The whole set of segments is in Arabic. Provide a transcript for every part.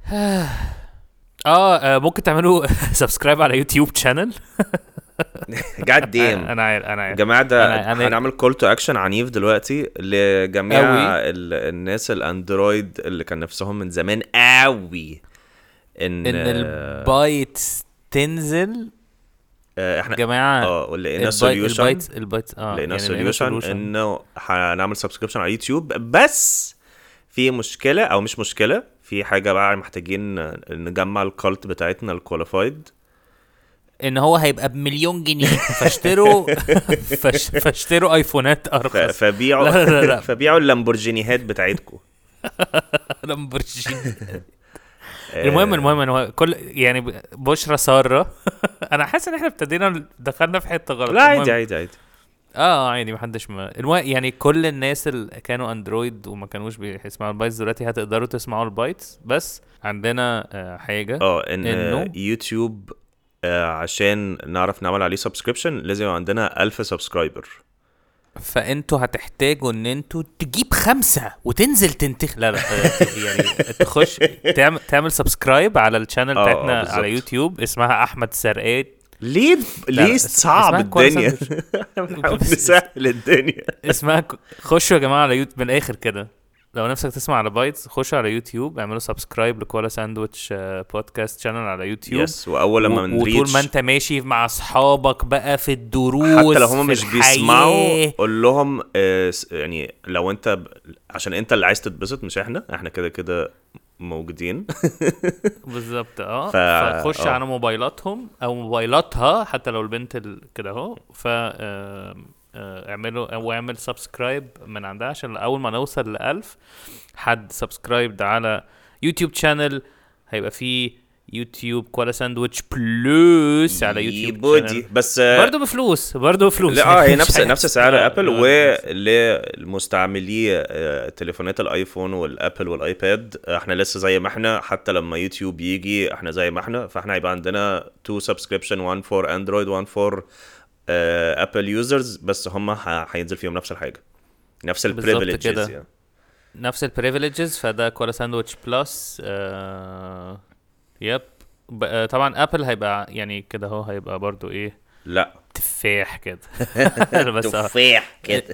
ممكن تعملوا سبسكرايب على يوتيوب شانل. جاد ديم. انا يا جماعه ده هنعمل كول تو اكشن عنيف دلوقتي لجميع الناس الاندرويد اللي كان نفسهم من زمان قوي ان البايت تنزل. احنا جماعه لقينا سوليوشن لقينا سوليوشن انه هنعمل سبسكريبشن على يوتيوب. بس في مشكله او مش مشكله، في حاجه بقى محتاجين نجمع الكالت بتاعتنا الكواليفايد ان هو هيبقى ب1,000,000 جنيه فاشتروا ايفونات ارخص. فبيعوا اللامبورجينيهات بتاعتكم. لامبورجيني. المهم ان هو كل يعني بشرة سارة. انا حاسس ان احنا ابتدينا دخلنا في حته غلط. لا عادي عادي محدش يعني كل الناس اللي كانوا اندرويد وما كانوش بيسمعوا البايتس دلوقتي هتقدروا تسمعوا البايتس. بس عندنا حاجه انه يوتيوب عشان نعرف نعمل عليه سبسكريبشن لازم عندنا 1000 سبسكرايبر. فانتوا هتحتاجوا ان انتوا تجيب 5 وتنزل لا يعني تخش تعمل سبسكرايب على الشانل بتاعتنا على يوتيوب اسمها احمد سرقات. ليه صعب الدنيا؟ بنحاول نسهل الدنيا. اسمها خشوا يا جماعه على يوتيوب من الاخر كده. لو نفسك تسمع على بايتس خشوا على يوتيوب اعملوا سبسكرايب لكوالا ساندويتش بودكاست شانل على يوتيوب. يس. واول لما وطول ما انت ماشي مع اصحابك بقى في الدروس حتى لو هم مش بيسمعوا قول لهم يعني لو انت عشان انت اللي عايز تتبسط مش احنا كده موجودين. بالظبط. فخش على موبايلاتهم او موبايلاتها حتى لو البنت كده اهو. اعمل سبسكرايب من عندها عشان اول ما نوصل ل1000 حد سبسكرايب على يوتيوب شانل هيبقى فيه يوتيوب كوالا ساندويتش بلس على يوتيوب بودي. بس برضو بفلوس لا هي نفس سعر ابل. وللمستعملي تليفونات الايفون والابل والايباد احنا لسه زي ما احنا. حتى لما يوتيوب يجي احنا زي ما احنا. فاحنا هيبقى عندنا 2 سبسكريبشن، 1 فور اندرويد 1 فور ابل يوزرز. بس هم هينزل فيهم نفس الحاجه، نفس البريفيليجز يعني. نفس البريفيليجز. فده كوالا ساندويتش بلس. يب. طبعا ابل هيبقى يعني كده هو هيبقى برضو ايه لا تفاح كده. بس تفاح كده.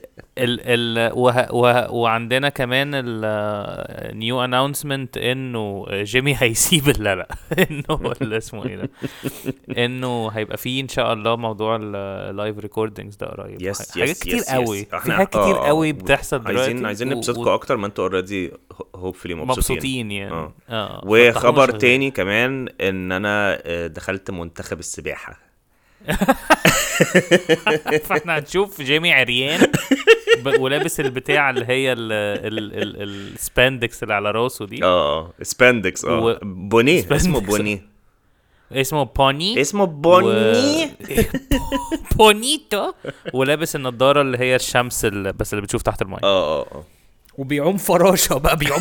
وعندنا كمان النيو اناونسمنت انه جيمي هيسيب لا انه اللي اسمه ايه ده انه هيبقى فيه ان شاء الله موضوع اللايف ريكوردينجز ده قريب. حاجات كتير قوي. في حاجات كتير قوي بتحصل دلوقتي. عايزين نبسطكم اكتر ما انتوا اوريدي هوبفلي مبسوطين يعني. وخبر تاني كمان ان انا دخلت منتخب السباحة. فاحنا هنشوف جيمي عريان ولابس البتاع اللي هي السباندكس اللي على راسه دي. سباندكس. بوني اسمه بوني بونيتو. ولابس النضاره اللي هي الشمس بس اللي بتشوف تحت الماء. وبيعوم فراشة بقى. بيعوم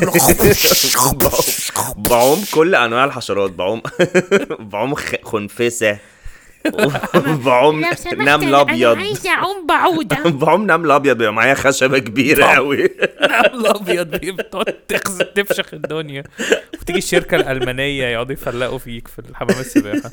بعوم كل انواع الحشرات. بعوم خنفسة. بعوم نمل ابيض. عايز اعوم بعوده. بعوم نمل ابيض بيبقى معايا خشبه كبيره قوي. نمل ابيض بتقعد تفشخ الدنيا. وتيجي الشركه الالمانيه يقعدوا يفلقوا فيك في الحمام السباحه.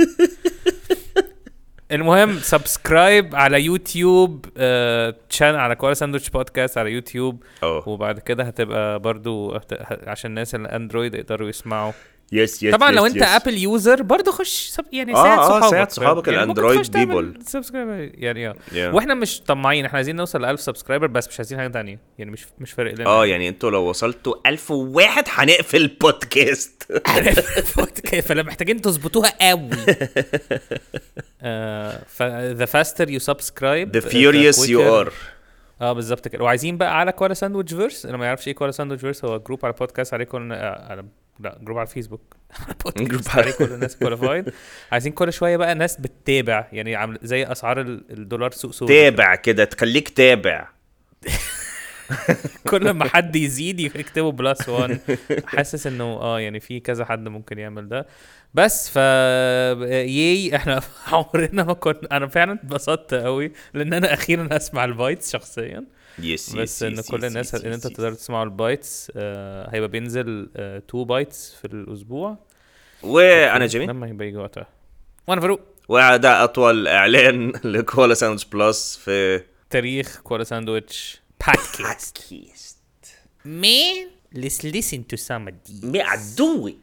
المهم سبسكرايب على يوتيوب شانل على كوالا ساندويتش بودكاست على يوتيوب. وبعد كده هتبقى برضو عشان الناس الاندرويد يقدروا يسمعوا. يس طبعا لو انت ابل يوزر برضو خش يعني ساعد صحابك الاندرويد بيبل يعني واحنا مش طماعين. احنا عايزين نوصل ل1000 سبسكرايبر بس مش عايزين حاجه ثانيه يعني. مش فارق لنا. يعني انتوا لو وصلتوا 1001 هنقفل البودكاست. فلا محتاجين تظبطوها قوي. the faster you subscribe the furious you are. بالظبط كده. وعايزين بقى على كوالا ساندويتش فيرس. انا ما يعرفش ايه كوالا ساندويتش فيرس. هو جروب على بودكاست عليكم لا جروب على الفيسبوك. جروب على كل الناس كواليفايد. عايزين كل شويه بقى ناس بتتابع يعني عامل زي اسعار الدولار سوق تابع كده تخليك تابع. كل ما حد يزيد يكتبوا بلس 1. حاسس انه يعني في كذا حد ممكن يعمل ده. بس احنا عمرنا ما كنا. انا فعلا اتبسطت قوي لان انا اخيرا اسمع الفايتس شخصيا. يس بس ان كل الناس ان انت تقدر تسمعوا البايتس. هيبقى بينزل 2 بايتس في الاسبوع. وانا جيمي لما هيبقى يجي وقتها. وانا فاروق. وده اطول اعلان لكولا ساوندز بلس في تاريخ كولا ساندويتش بودكاست. Man, let's listen to some of these. Me I do it.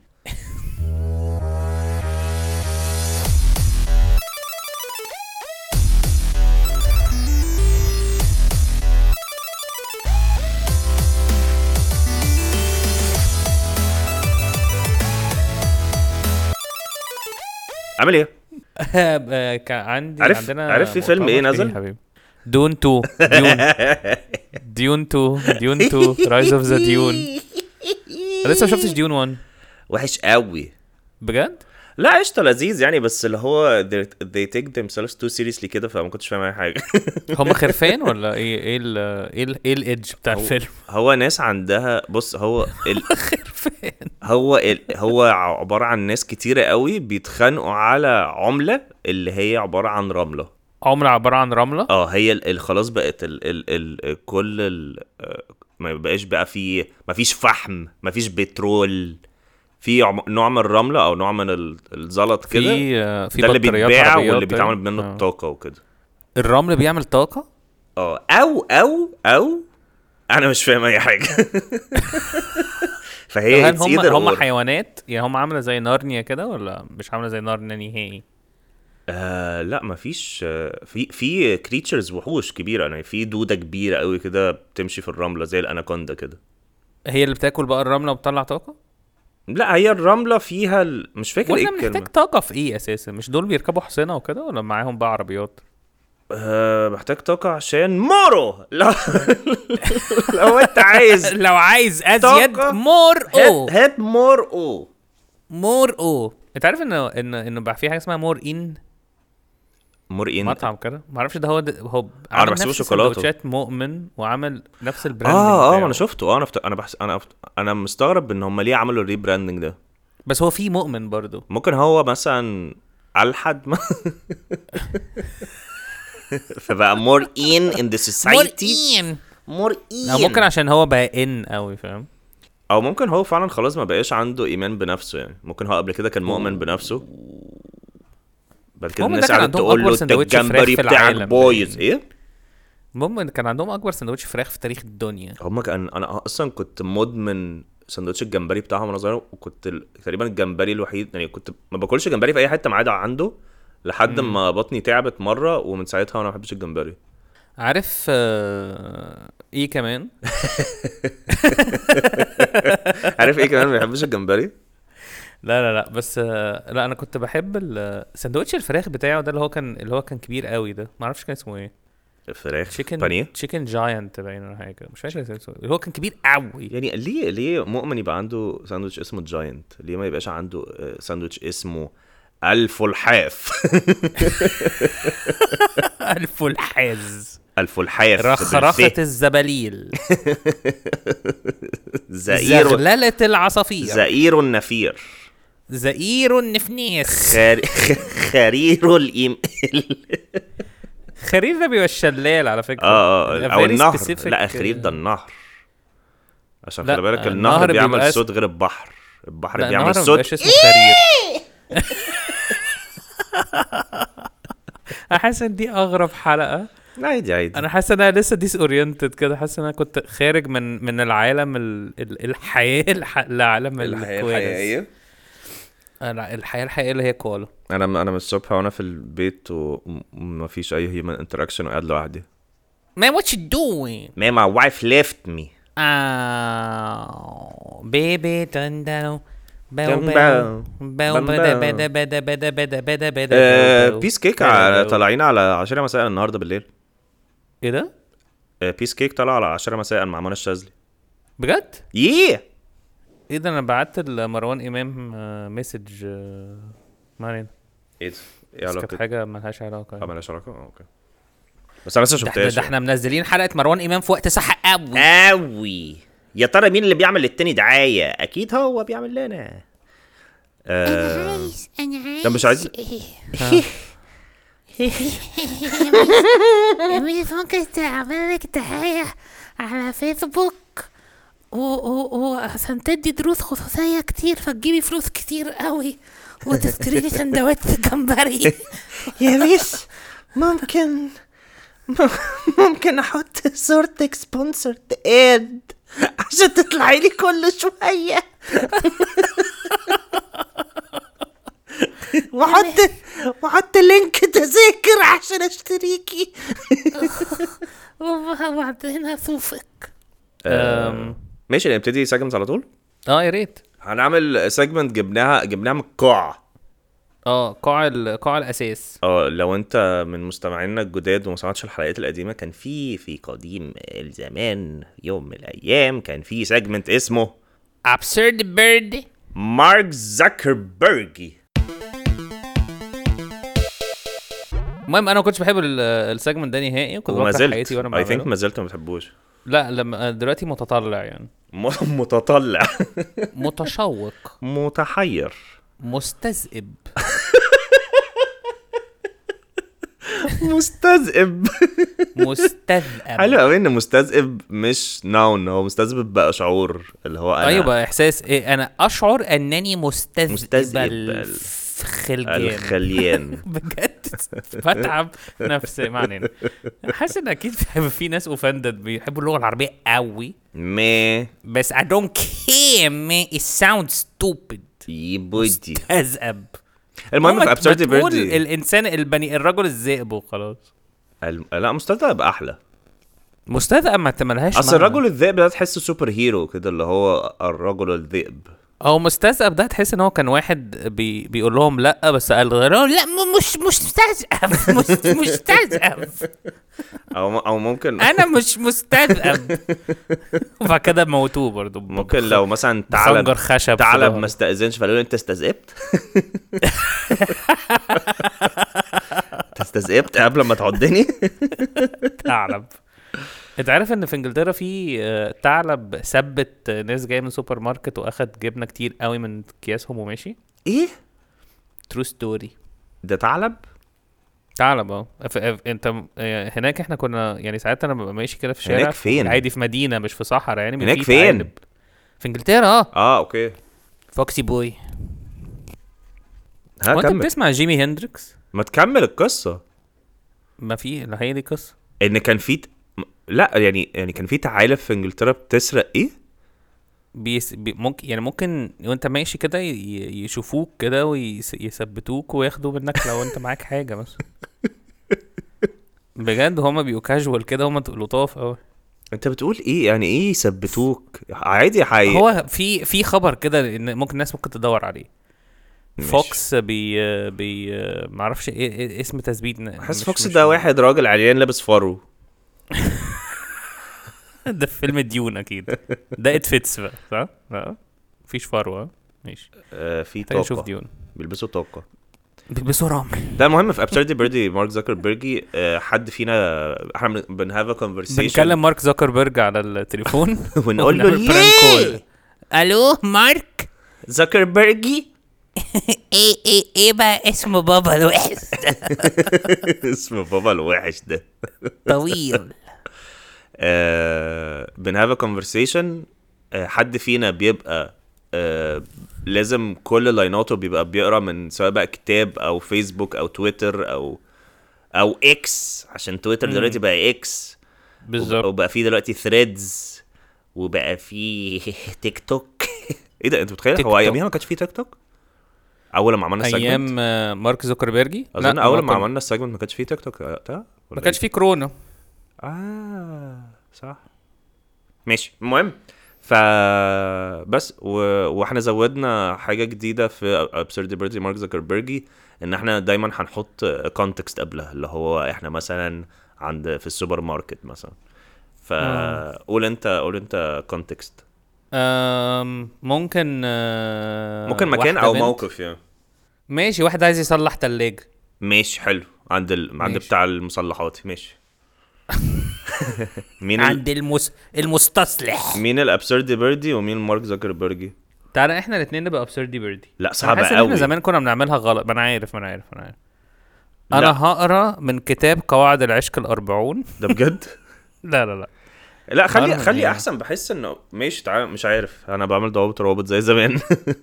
عامل ايه؟ كان عندي عارف في فيلم ايه نزل؟ دون 2 ديون 2 رايز اوف ذا ديون. لسه ما شفتش ديون 1. وحش قوي بجد. لا قشطه لذيذ يعني، بس اللي هو they take themselves too seriously كده، فما كنتش فاهم اي حاجه. هم خرفان ولا ايه الايدج بتاع الفيلم؟ هو ناس عندها، بص هو خرفان. هو عباره عن ناس كتيره قوي بيتخانقوا على عمله اللي هي عباره عن رمله. عمله عباره عن رمله. هي خلاص بقت كل ما بقاش بقى ما فيش فحم، ما فيش بترول، في نوع من الرمله او نوع من الزلط كده. في ده اللي بيتباع واللي طيب. بيتعمل منه الطاقه وكده. الرمل بيعمل طاقه. او انا مش فاهم اي حاجه. فهي هم حيوانات يعني، هم عامله زي نارنيا كده ولا مش عامله زي نارنيا نهائي؟ لا مفيش. في كريتشرز وحوش كبيره يعني، في دوده كبيره قوي كده بتمشي في الرمله زي الاناكوندا كده. هي اللي بتاكل بقى الرمله وبتطلع طاقه؟ لا هي الرمله فيها مش فاكر ايه الكلمه. محتاج طاقه في ايه اساسا؟ مش دول بيركبوا حصينه وكده ولا معاهم بقى عربيات؟ محتاج طاقه عشان مورو. لا لو انت عايز لو عايز ازيد هات مور او. انت عارف انه بقى في حاجه اسمها مور ان مطعم كده؟ ما اعرفش ده هو عمل نفس سندوتشات مؤمن وعمل نفس البراندنج انا شفته. انا مستغرب ان هم ليه عملوا الريبراندنج ده. بس هو في مؤمن برضو. ممكن هو مثلا الحد ما فبقى more in the society. more in ممكن عشان هو بقى ان قوي، فاهم؟ او ممكن هو فعلا خلاص ما بقاش عنده ايمان بنفسه يعني. ممكن هو قبل كده كان مؤمن بنفسه، بعد كده الناس قاعدة تقول له الجمبري بتاعك بويز ايه. المهم كان عندهم اكبر سندوتش فراخ في تاريخ الدنيا. انا اصلا كنت مدمن سندوتش الجمبري بتاعهم وانا صغير، وكنت تقريبا الجمبري الوحيد يعني. كنت ما باكلش جمبري في اي حته ما عدا عنده، لحد ما بطني تعبت مره، ومن ساعتها وانا ما بحبش الجمبري. عارف ايه كمان؟ عارف ايه كمان ما بحبش الجمبري؟ لا بس لا انا كنت بحب سندوتش الفراخ بتاعه ده اللي هو كان كبير قوي ده. ما اعرفش كان اسمه ايه. الفراخ بانيه تشيكن جاينت باين ولا حاجه، مش فاكر اسمه. هو كان كبير قوي يعني. ليه مؤمن يبقى عنده ساندوتش اسمه جاينت؟ ليه ما يبقاش عنده ساندوتش اسمه الفلحاف؟ الفلحاف رخرخة الزباليل. زغللة العصافير، زئير النفير، زئير النفنيس، خرير خرير ده بيبقى الشلال على فكرة. او النهر. لا خرير ده النهر، عشان خلي بالك النهر بيعمل صوت غير البحر. البحر بيعمل صوت. مش اسمه خرير. احس ان دي اغرب حلقة. عادي انا حاسس ان انا لسه ديس اورينتد كده. حاسس ان انا كنت خارج من العالم الحياة لعالم الحياة. الحياة الحقيقية اللي هي كولا. انا من الصبح وانا في البيت وما فيش اي هيومن انتراكشن وقاعد لوحدي. Man, what you doing? Man, my wife left me. Baby تندو بيس كيك طالعين على 10 مساء النهارده بالليل. ايه ده؟ بيس كيك طلع على 10 مساء مع منى الشاذلي. بجد؟ ايه ده؟ انا بعت لمروان امام مسج ما علينا. ايه كانت حاجه مالهاش علاقه. مالهاش علاقه. اوكي بس انا لسه شفتهاش. ده احنا منزلين حلقه مروان امام في وقت صح قوي. يا ترى مين اللي بيعمل للتاني دعايه؟ اكيد هو بيعمل لنا. انا عايز ده مش عايز. ميس ممكن تعمل لك دعاية على فيسبوك وعشان تدي دروس خصوصية كتير فتجيبي فلوس كتير قوي وتشتري لي سندوتش جمبري. يا ميس ممكن احط صورتك سبونسرد اد عشان تطلعي لي كل شويه وحط لينك تذاكر عشان اشتريكي. وبعدين اشوفك. ماشي نبتدي سيجمنت على طول. يا ريت. هنعمل سيجمنت جبناها من القاع. قاع الاساس. لو انت من مستمعينا الجداد وما سمعتش الحلقات القديمه، كان في قديم الزمان يوم من الايام كان في سيجمنت اسمه Absurd Bird مارك زكربرجي. المهم انا ما كنتش بحب السيجمنت ده نهائي، وكنت بكره حياتي وانا بعمله. I think ما زلت ما بتحبوش. لا لما دلوقتي متطلع يعني متطلع متشوق متحير مستذئب مستذئب حلو قوي ان مستذئب مش ناون، هو مستذئب بقى شعور اللي هو انا. ايوه بقى احساس ايه، انا اشعر انني مستذئب الخليان بجد بتعب نفسي. معنى حاسس ان اكيد في ناس اوفندد بيحبوا اللغه العربيه قوي بس I don't care man, it sounds stupid. يبودي مستذئب. المهم في absurd bird الانسان الرجل الذئب وخلاص. لا مستذئب احلى. مستذئب ما تملهاش. اصل الرجل الذئب ده تحسه سوبر هيرو كده، اللي هو الرجل الذئب. او مستذئب ده تحس ان هو كان واحد بيقول لهم لا بس قال غيرهم لا مش مستذئب مش مستذئب او ممكن انا مش مستذئب وبعد كده موتوه برضه. ممكن لو مثلا تعلب ما استأذنش فقالوا له انت استذئبت. استذئبت قبل ما تعضني. تعلب. انت عارف ان في انجلترا في ثعلب ثبت ناس جايه من سوبر ماركت واخد جبنه كتير قوي من اكياسهم وماشي؟ ايه ترو ستوري. ده ثعلب انت هناك احنا كنا يعني ساعات انا ببقى ماشي كده في الشارع. هناك فين؟ عادي في مدينه مش في صحراء يعني. هناك فين؟ في انجلترا. اوكي. فوكسي بوي. وانت بتسمع جيمي هندريكس؟ ما تكمل القصه. ما في لا هي دي قصه ان كان في لا يعني كان في تعالف في انجلترا بتسرق ايه ممكن وانت ماشي كده يشوفوك كده ويثبتوك وياخدوا منك لو انت معاك حاجه مثلا. بجد هما بيبقوا كاجوال كده، هما لطاف قوي. انت بتقول ايه يعني ايه يثبتوك؟ عادي هو في خبر كده ان ممكن الناس ممكن تدور عليه. فوكس بي ما اعرفش ايه اسم تثبيت. حاسس فوكس ده واحد راجل عريان لابس فرو. ده في فيلم ديون اكيد. ده اتفتس بقى صح؟ لا مفيش فروه ماشي. في طاقه. شوف ديون بيلبسوا طاقه، بيلبسوا رمل. ده المهم في absurd bird مارك زكربرجي. حد فينا احنا بنهاف كونفرسيشن، بنكلم مارك زكربرج على التليفون ونقول له ليه الو مارك زكربرجي. ايه بقى اسم بابا الوحش اسم بابا الوحش ده طويل. بنهاف كونفرسيشن. حد فينا بيبقى لازم كل لايناته بيبقى بيقرا من سواء بقى كتاب او فيسبوك او تويتر او اكس، عشان تويتر دلوقتي بقى اكس بالظبط، وبقى فيه دلوقتي ثريدز وبقى فيه تيك توك. ايه ده انت متخيل هو اياميها ما كانش فيه تيك توك اول ما عملنا السيجمنت؟ ايام مارك زوكربيرجي اظن اول ما عملنا السيجمنت ما كانش فيه تيك توك وقتها، ما كانش فيه كورونا. صح ماشي. المهم فبس واحنا زودنا حاجه جديده في absurd bird مارك زكربرجي، ان احنا دايما هنحط كونتكست قبلها، اللي هو احنا مثلا في السوبر ماركت مثلا. فقول انت كونتكست. ممكن مكان او موقف يعني. ماشي. واحد عايز يصلح تلاجة. ماشي حلو. عند بتاع المصلحات. ماشي. مين عند المستصلح. مين الابسردي بيردي ومين مارك زكربرجي؟ تعالى احنا الاثنين نبقى ابسردي بيردي. لا صعب قوي. احنا زمان كنا بنعملها غلط. ما انا عارف انا لا. هقرا من كتاب قواعد العشق الأربعون. ده بجد؟ لا لا لا لا خلي هقرا من خلي إيه؟ احسن، بحس انه ماشي مش عارف، انا بعمل ضوابط روابط زي زمان.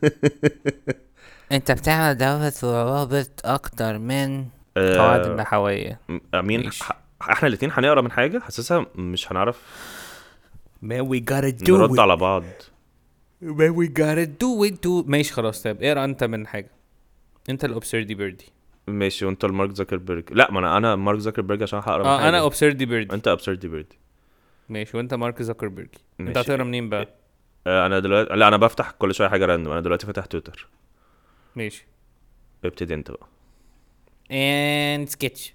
انت بتعمل دوت وروابط اكتر من قواعد النحوية. امين. ماشي. احنا الاتنين هنقرا من حاجه، حاسسها مش هنعرف Man we gotta do نرد it. على بعض. Man we gotta do it. ماشي خلاص. طيب اقرا انت من حاجة. انت الابسردي بيردي. ماشي. وانت المارك زكربرج؟ لا، ما انا مارك زكربرج عشان هقرا من حاجه. انا ابسردي بيردي. انت ابسردي بيرد. ماشي. وانت مارك زكربرج. انت ماشي. هتقرا منين بقى؟ انا دلوقتي، لا انا بفتح كل شويه حاجه راندوم. انا دلوقتي فاتح تويتر. ماشي. ابتدي انت بقى. and sketch.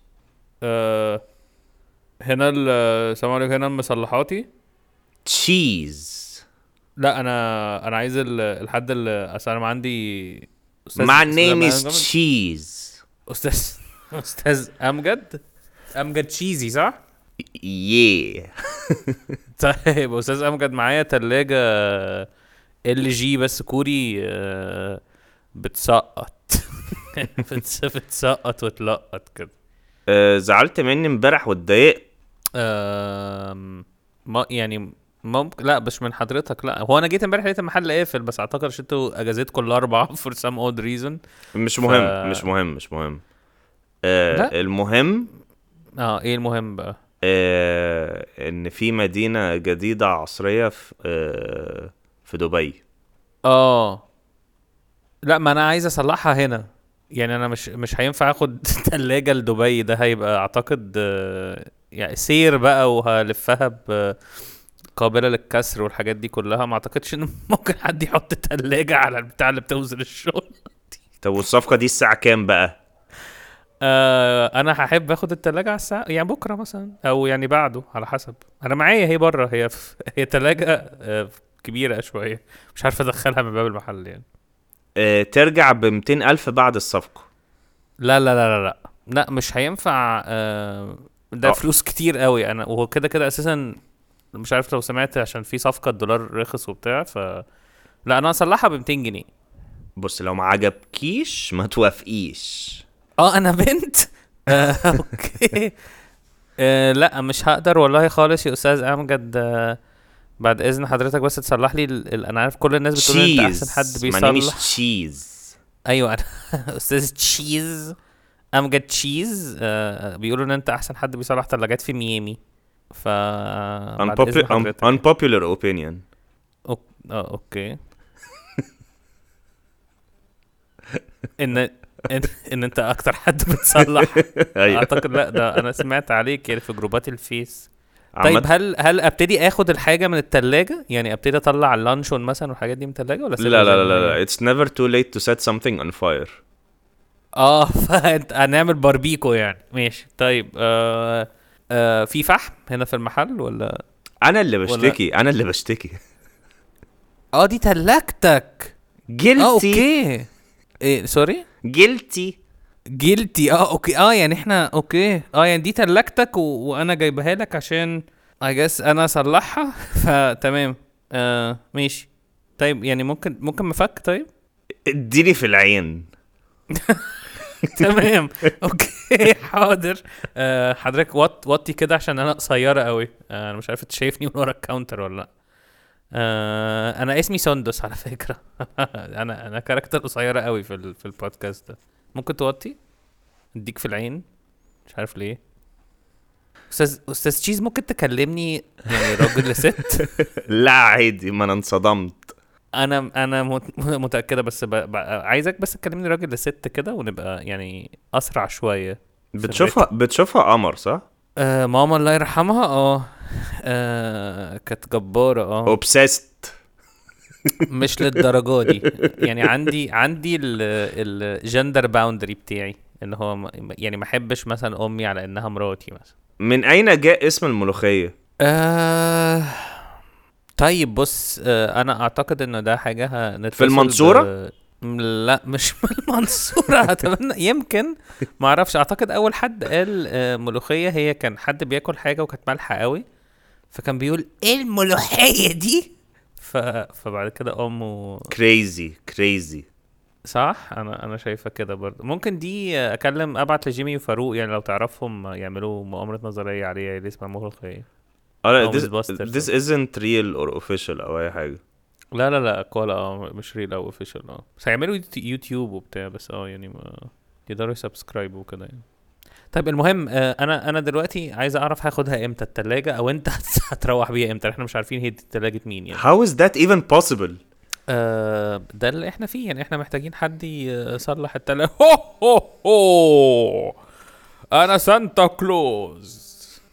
هنا السلام عليكم. هنا المصلحاتي. تشيز. لا انا عايز الحد اللي اصل انا عندي My name is أمجد. Cheese. استاذ امجد تشيزي صح؟ Yeah. طيب استاذ امجد معايا تلاجة ال جي بس كوري بتسقط. بتسقط وتلقط كده. زعلت مني امبارح واتضايقت. ما يعني ممكن لا مش من حضرتك. لا هو انا جيت امبارح لقيت المحل قافل، بس اعتقد عشان انتوا اجازتكم الاربعه for some odd reason. مش مهم مش مهم. لا. المهم ايه المهم بقى؟ ان في مدينة جديدة عصرية في دبي. لا ما انا عايز اصلحها هنا. يعني انا مش هينفع اخد تلاجة لدبي. ده هيبقى اعتقد يعني سير بقى وهلفها قابلة للكسر والحاجات دي كلها. ما اعتقدش ان ممكن حد يحط تلاجة على البتاع اللي بتوزن الشغل. طب والصفقة دي الساعة كام بقى؟ انا هحب اخد التلاجة على الساعة يعني بكرة مثلا او يعني بعده على حسب. انا معايا هي بره. هي تلاجة كبيرة شوية. مش عارف ادخلها من باب المحل يعني. ترجع ب200,000 بعد الصفقة. لا لا لا لا لا, لا مش هينفع. ده فلوس كتير قوي. انا وهو كده اساسا مش عارف لو سمعت عشان في صفقة الدولار رخص وبتاع. لا انا هصلحها ب200 جنيه. بص لو ما عجبكيش ما توافقيش. انا بنت. اوكي. لا مش هقدر والله خالص يا استاذ امجد. بعد اذن حضرتك بس تصلح لي انا عارف كل الناس بتقول انت احسن حد بيصلح. تشيز. ايوه انا استاذ تشيز امجد تشيز. بيقولوا ان انت احسن حد بيصلح ثلاجات في ميامي. unpopular opinion. اوكي. ان انت اكتر حد بتصلح. اعتقد لا ده انا سمعت عليك يعني في جروبات الفيس. طيب هل ابتدي اخد الحاجه من التلاجة؟ يعني ابتدي اطلع اللانشون مثلا والحاجات دي من التلاجة ولا لا it's never too late to set something on fire. فانت هنعمل باربيكو يعني. ماشي. طيب في فحم هنا في المحل ولا انا اللي بشتكي. دي تلاجتك. جلتي. اوكي. ايه سوري جلتي. اوكي. يعني احنا اوكي. يعني دي تلاجتك وانا جايبها لك عشان I guess انا اصلحها. فتمام. ماشي. طيب يعني ممكن مفك. طيب اديني في العين. تمام. اوكي حاضر. حضرتك وطي كده عشان انا قصيره قوي. انا مش عارف انت شايفني من ورا الكاونتر ولا لا. انا اسمي سندس على فكره. انا كاركتر قصيره قوي في البودكاست ده. ممكن توطي اديك في العين. مش عارف ليه. استاذ تشيز ممكن تكلمني يعني راجل لست؟ لا عادي، ما انا انصدمت. انا متاكده بس عايزك بس تكلمني راجل لست كده ونبقى يعني اسرع شويه. بتشوفها قمر صح؟ ماما الله يرحمها. كانت جباره. obsessed. مش للدرجه دي يعني. عندي الجندر باوندري بتاعي اللي هو يعني ما احبش مثلا امي على انها مراتي مثلا. من اين جاء اسم الملوخيه؟ طيب بص. انا اعتقد ان ده حاجه هنتفصل في المنصوره. لا مش في المنصوره. اتمنى يمكن ما اعرفش. اعتقد اول حد قال ملوخيه هي كان حد بياكل حاجه وكانت مالحه قوي فكان بيقول ايه الملوحيه دي. فبعد كده امه كريزي. صح. انا شايفه كده برضه. ممكن دي اكلم ابعت لجيمي وفاروق، يعني لو تعرفهم يعملوا مؤامره نظريه عليها اللي اسمها مخلوقيه او this, ميس باسترز. this isn't real or official او اي حاجه. لا اقوال مش ريل او اوفيشال. بس هيعملوا يوتيوب وبتاع، بس يعني ما يقدروا يسبسكرايب وكده يعني. طيب المهم انا دلوقتي عايز اعرف هاخدها امتى التلاجة، او انت هتروح بيها امتى؟ احنا مش عارفين هي دي تلاجة مين يعني. how is that even possible؟ ده اللي احنا فيه يعني. احنا محتاجين حد يصلح التلاجة. هو هو هو انا سانتا كلوز.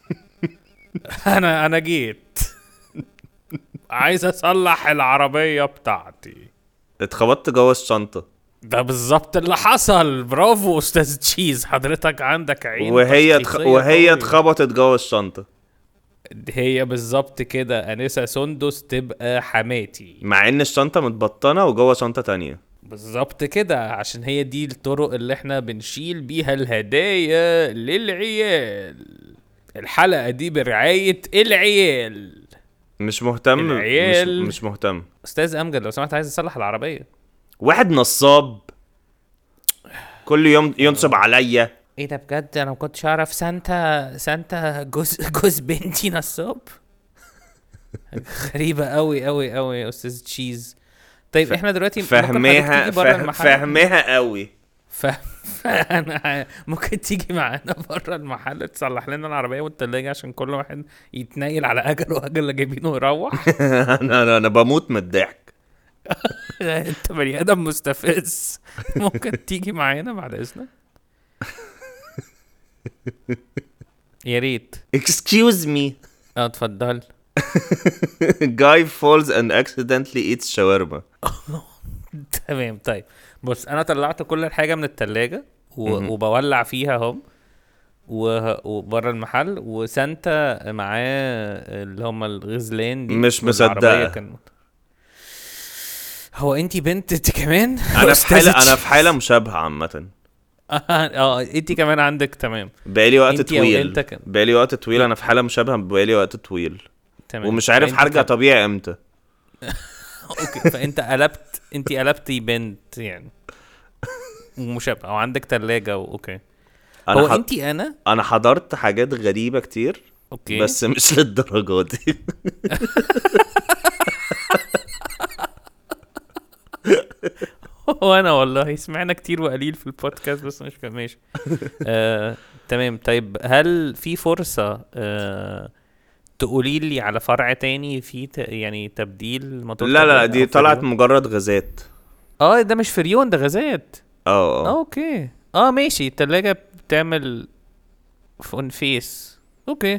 انا جيت عايز اصلح العربية بتاعتي. اتخبطت جوه الشنطه. ده بالظبط اللي حصل. برافو استاذ تشيز، حضرتك عندك عين وهي تشخيصية وهي قوية. اتخبطت جوه الشنطه. هي بالظبط كده. انسة سندس تبقى حماتي. مع ان الشنطه متبطنه وجوه شنطه تانية. بالظبط كده، عشان هي دي الطرق اللي احنا بنشيل بيها الهدايا للعيال. الحلقة دي برعاية العيال. مش مهتم. العيال. مش مهتم. استاذ امجد لو سمحت، عايز اصلح العربية. واحد نصاب كل يوم ينصب عليا. ايه ده بجد؟ انا ما كنتش اعرف سانتا جوز بنتي نصاب. غريبة قوي يا استاذ تشيز. طيب احنا دلوقتي فهمها قوي. انا ممكن تيجي معانا بره المحل تصلح لنا العربيه والتلاجة، عشان كل واحد يتنيل على اجل واجل اللي جايبينه ويروح. انا بموت من الضحك. انت بني ادم مستفز. ممكن تيجي معانا بعد اذنك؟ يا ريت. excuse me. اتفضل. guy falls and accidentally eats shawarma. تمام. طيب بص، انا طلعت كل الحاجه من التلاجة وبولع فيها هم وبره المحل، وسانتا معاه اللي هم الغزلان دي. مش مصدقه. هو انتي بنت انت كمان؟ انا في حاله مشابهه عامه. انتي كمان عندك. تمام. بقالي وقت طويل انا في حاله مشابهه بقالي وقت طويل. تمام. ومش عارف هرجع طبيعي امتى. اوكي. فانت قلبتي بنت يعني مشابهه، او عندك تلاجة اوكي. هو انتي انا حضرت حاجات غريبه كتير. اوكي. بس مش للدرجه دي. وانا والله سمعنا كتير وقليل في البودكاست، بس مش ماشي. تمام. طيب هل في فرصة تقولي لي على فرع تاني في يعني تبديل موتور؟ لا دي طلعت مجرد غازات. ده مش فريون، ده غازات. اوكي. ماشي. التلاجة بتعمل فون فيس. اوكي.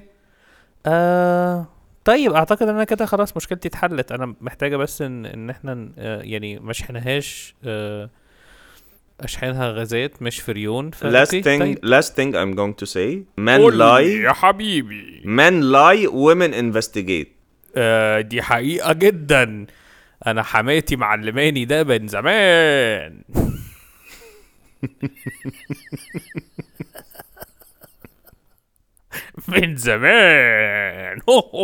طيب اعتقد ان انا كده خلاص مشكلتي اتحلت. انا محتاجة بس ان احنا يعني ما شحنهاش، اشحنها غازات مش فريون. last thing I'm going to say men lie يا حبيبي. men lie women investigate. دي حقيقة جدا. انا حماتي معلماني ده من زمان. من زمان.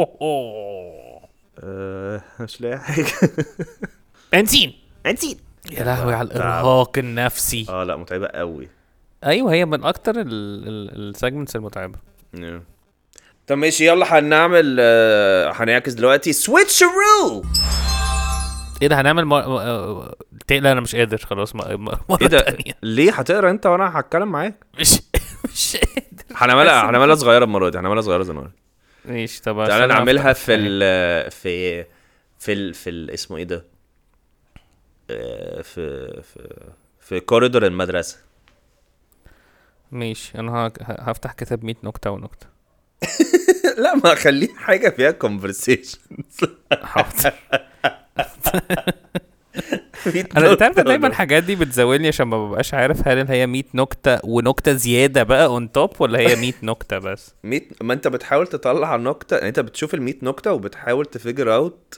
مش لاقي حاجه. انسين. يا لهوي على الارهاق النفسي. لا متعبه قوي. ايوه هي من اكتر السيجمنتس المتعبه. طب ماشي يلا هنعمل هنعكس دلوقتي سويتشرو. ايه ده؟ هنعمل لا انا مش قادر خلاص. مرة ايه ده تانية. ليه؟ هتقرا انت وانا هتكلم معاك. مش قادر. هنعملها صغيره المره دي. هنعملها صغيره زي ماشي. طب تعالى نعملها في اسمه ايه ده، في كوريدور المدرسه. ماشي. انا هفتح كتاب 100 نكته ونكته. لا ما خليه حاجه فيها conversations. حاضر. انا تعرف دايما الحاجات دي بتزاولني عشان ما ببقاش عارف هل هي 100 نكته ونكته زياده بقى اون توب، ولا هي 100 نكته بس. 100. ما انت بتحاول تطلع النكته، انت بتشوف ال100 نكته وبتحاول تفيجر اوت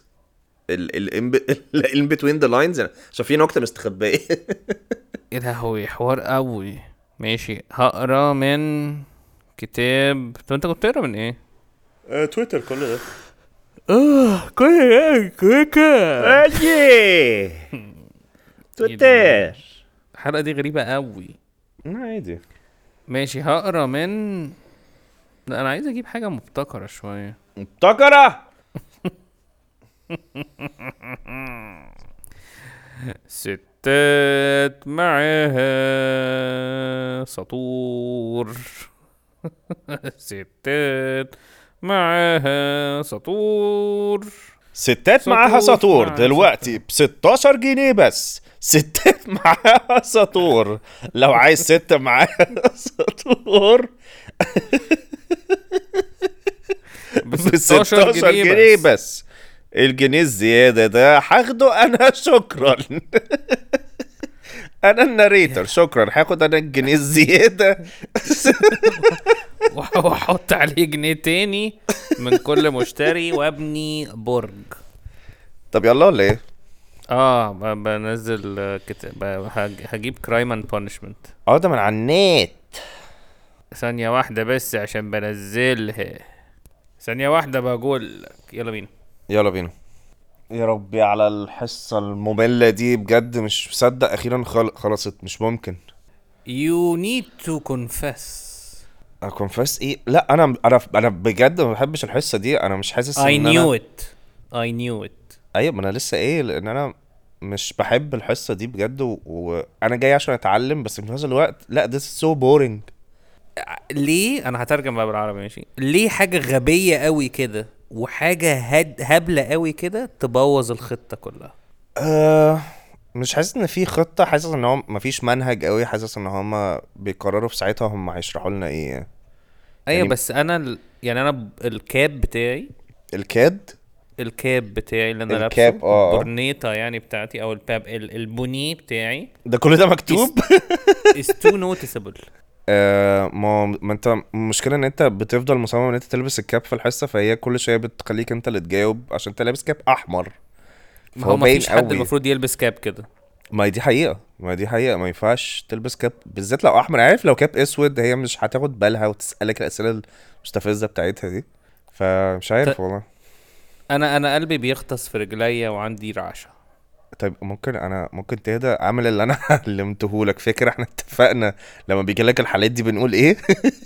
ال between the lines عشان في نكته مستخبيه. ايه ده؟ هو حوار قوي. ماشي. هقرا من كتاب. طب انت كنت بتقرا من ايه؟ تويتر كل ده. كويكا تويتر. الحلقة دي غريبة قوي. عادي. ماشي هقرا من لا انا عايز اجيب حاجة مبتكرة شوية. مبتكرة. ستات معاها سطور. ستات معاها سطور. ستات معاها سطور معاها دلوقتي ب$16 بس. ستات معاها سطور. لو عايز ست معاها سطور ب$16 جنيه بس. الجنيه الزيادة ده هاخده انا شكرا. انا الناريتور شكرا، هاخد انا الجنيه الزيادة واحط عليه جنيه تاني من كل مشتري وابني برج. طب يلا ولا ايه؟ بنزل كتاب. هجيب كرايم اند بانشمنت. ده من على النت. ثانية واحدة بس عشان بنزلها. ثانية واحدة بقول يلا بينا. يلا بينا. يا ربي على الحصة المملة دي بجد، مش مصدق اخيرا خلصت. مش ممكن. You need to confess. confess ايه؟ لا انا بجد ما بحبش الحصة دي. انا مش حاسس I knew it. ايوه ما انا لسه لان انا مش بحب الحصة دي بجد وانا جاي عشان اتعلم، بس في نفس الوقت لا this is so boring. ليه؟ انا هترجم بقى بالعربي ماشي. ليه حاجة غبية قوي كده وحاجة هبلة قوي كده تبوظ الخطة كلها؟ مش حاسس ان في خطة، حاسس ان هو مفيش منهج قوي، حاسس ان هما بيقرروا في ساعتها هم هيشرحوا لنا ايه. ايوه يعني بس انا انا الكاب بتاعي الكاب بتاعي اللي انا لابسه البرنيطة يعني بتاعتي او البوني بتاعي ده كل ده مكتوب is too noticeable. ما انت المشكله ان انت بتفضل مصمم ان انت تلبس الكاب في الحصه، فهي كل شويه بتخليك انت اللي تجاوب عشان انت لابس كاب احمر. ما هو مفيش حد المفروض يلبس كاب كده. ما دي حقيقه ما ينفعش تلبس كاب بالذات لو احمر. عارف لو كاب اسود هي مش هتاخد بالها وتسالك الاسئله المستفزه بتاعتها دي. فمش عارف والله. انا قلبي بيغطس في رجليا وعندي رعشه. طيب ممكن تهدى اعمل اللي انا علمتهولك. فاكر احنا اتفقنا لما بيجي لك الحالات دي بنقول ايه؟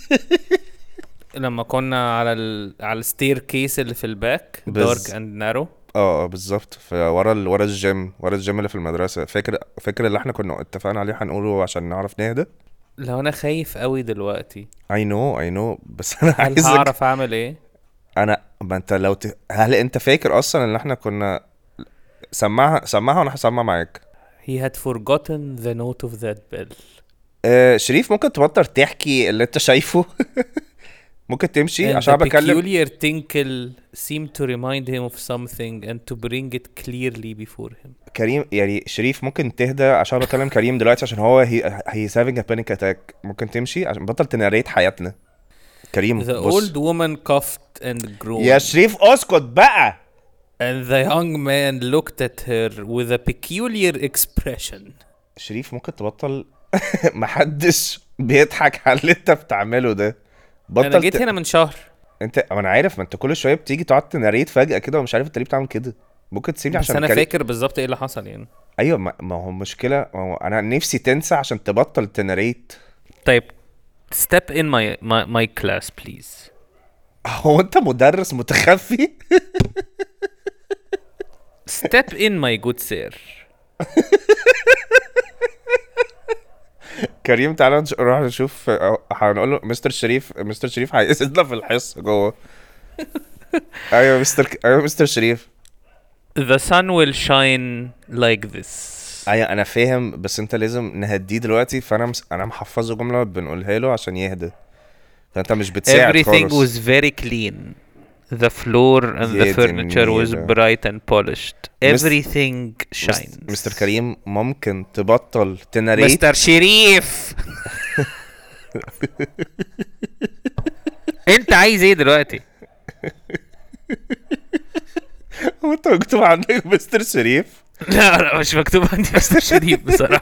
لما كنا على الستير كيس اللي في الباك دارك اند نارو. بالظبط. ورا الجيم اللي في المدرسه. فاكر اللي احنا كنا اتفقنا عليه هنقوله عشان نعرف نهدى. لو انا خايف قوي دلوقتي. I know بس انا عايزك هعرف اعمل ايه. ما انت هل انت فاكر اصلا ان احنا كنا سمعها وانا هسمع معاك. He had forgotten the note of that bell. شريف ممكن تبطل تحكي اللي انت شايفه؟ ممكن تمشي عشان بكلم. peculiar tinkle seemed to remind him of something and to bring it clearly before him. كريم يعني شريف ممكن تهدى عشان بكلم كريم دلوقتي عشان هو he's having a panic attack. ممكن تمشي عشان بطل تناريت حياتنا. كريم The old woman coughed and groaned. يا شريف اسكت بقى. And the young man looked at her with a peculiar expression. شريف ممكن تبطل. محدش بيضحك على اللي انت بتعمله ده. انا جيت هنا من شهر. انا عارف ما انت كل شويه بتيجي تقعد تناريت فجاه كده ومش عارف انت ليه بتعمل كده. ممكن تسيبني عشان انا فاكر بالظبط ايه اللي حصل يعني. ايوه ما هو مشكله. انا نفسي تنسى عشان تبطل تناريت. طيب step in my class please. هو انت مدرس متخفي؟ step in my good sir. كريم تعالى نروح نشوف. هنقول له مستر شريف هيسدنا في الحصه جوه. ايوه مستر شريف. The sun will shine like this. ايوه انا فاهم بس انت لازم نهديه دلوقتي. فانا انا محفظه جمله بنقولها له عشان يهدى. فانت مش بتساعد خالص. Everything was very clean. The floor and the furniture was bright and polished. Everything shines. مستر كريم ممكن تبطل تناريت؟ مستر شريف. انت عايز ايه دلوقتي؟ هو انت مكتوب عندك مستر شريف؟ لا مش مكتوب عندي مستر شريف بصراحة.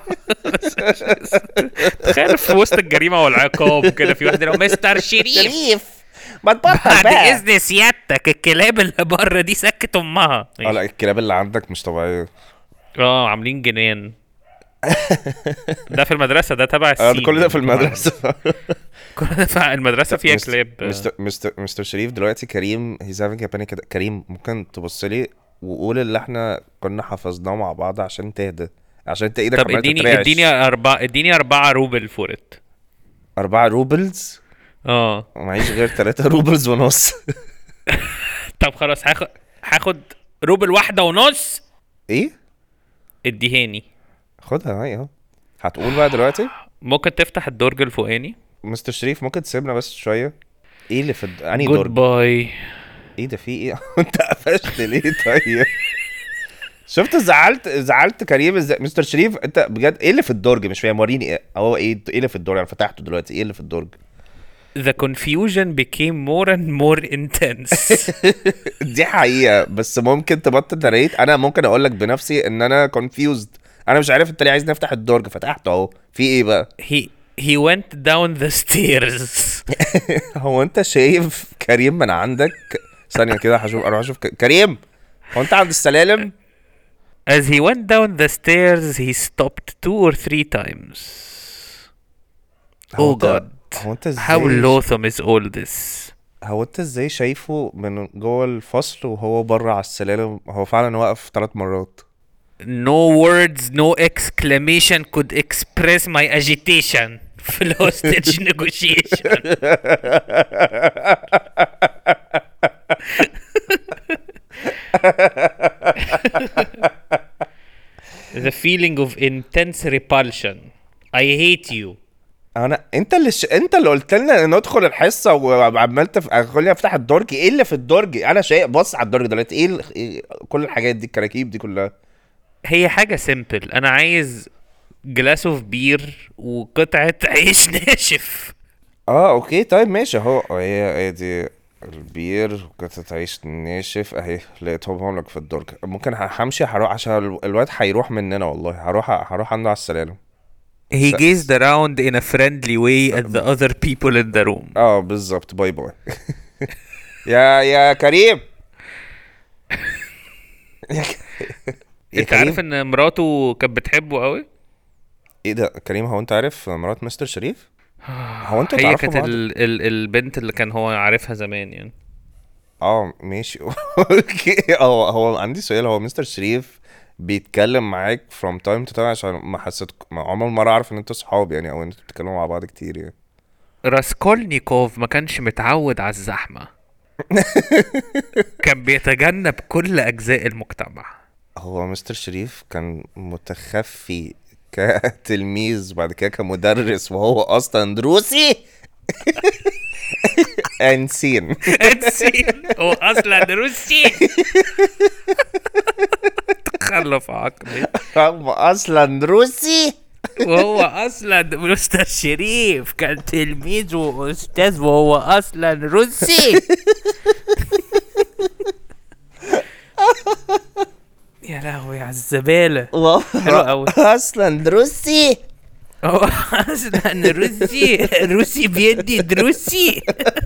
تخيل في وسط الجريمة والعقاب كده في واحد يقول مستر شريف ما تبطل بعد بقى. اذن سيادتك الكلاب اللي بره دي سكت امها. لا الكلاب اللي عندك مش طبيعية. عاملين جنان. ده في المدرسه، ده تبع السين كل ده في المدرسه. كل ده في المدرسه فيها مستر- كلاب. مستر شريف دلوقتي كريم he's having a panic. كريم ممكن تبص لي وقول اللي احنا كنا حفظناه مع بعض عشان تهدى، عشان انت ايدك طب عماله اديني 4 روبل فورت. 4 روبلز؟ معيش غير 3 روبلز ونص. طب خلاص هاخد روبل 1.5. ايه؟ اديهاني. خدها هاي اهو. هتقول بقى دلوقتي؟ ممكن تفتح الدرج الفوقاني؟ مستر شريف ممكن تسيبنا بس شويه؟ ايه اللي في انهي جود درج؟ باي. ايه ده؟ في ايه؟ انت قفشت ليه طيب؟ شفت زعلت كريم ازاي؟ مستر شريف انت بجد ايه اللي في الدرج؟ مش فاهم، وريني ايه هو، ايه اللي في الدرج؟ انا فتحته دلوقتي، ايه اللي في الدرج؟ The confusion became more and more intense. دي حقيقة، بس ممكن تبطل تريت. انا ممكن اقول لك بنفسي ان انا confused، انا مش عارف انت ليه عايز نفتح الدرج. فتحته اهو، في ايه بقى؟ he went down the stairs. هو انت شايف كريم من عندك؟ ثانية كده اروح اشوف كريم، هو انت عند السلالم؟ As he went down the stairs, he stopped 2 or 3 times. Oh God. هو انت ازاي How loathsome is all this. هو انت ازاي شايفه من جوه الفصل وهو بره على السلالم؟ هو فعلا واقف 3 مرات. No words, no exclamation could express my agitation في ال hostage negotiation. The feeling of intense repulsion. I hate you. انت اللي قلت لنا ندخل الحصه وعمال خليني افتح الدرج. ايه اللي في الدرج؟ انا شايف بص على الدرج دلوقتي، ايه كل الحاجات دي، الكراكيب دي كلها؟ هي حاجة سيمبل، انا عايز جلاس اوف بير وقطعة عيش ناشف. اوكي طيب ماشي اهو. هي دي البير وقطعة عيش ناشف اهي، لقيتهم لك في الدرج. ممكن همشي هروح عشان الواد هيروح مننا والله. هروح عنده على السلالم. He gazed around in a friendly way at the other people in the room. بالظبط. باي باي. يا كريم. انت عارف ان مراته كانت بتحبه قوي؟ ايه ده كريم؟ هو انت عارف مرات مستر شريف؟ هو انت هي كانت البنت اللي كان هو عارفها زمان يعني. ماشي. اوكي. هو عندي سؤال. هو مستر شريف بيتكلم معاك from time to time؟ عشان ما حسيت عمر مرة اعرف ان انتوا صحاب يعني، او ان انتوا بتتكلموا مع بعض كتير يعني. راسكولنيكوف ما كانش متعود على الزحمة. كان بيتجنب كل اجزاء المجتمع. هو مستر شريف كان متخفي كتلميذ بعد كده كمدرس، وهو اصلا روسي. انسين. هو اصلا روسي. تخلف عقلي. هو اصلا روسي وهو اصلا مستر شريف كان تلميذ واستاذ وهو اصلا روسي. يا لهوي على الزبالة. حلو قوي. اصلا روسي. هو اصلا روسي بيدي دروسي.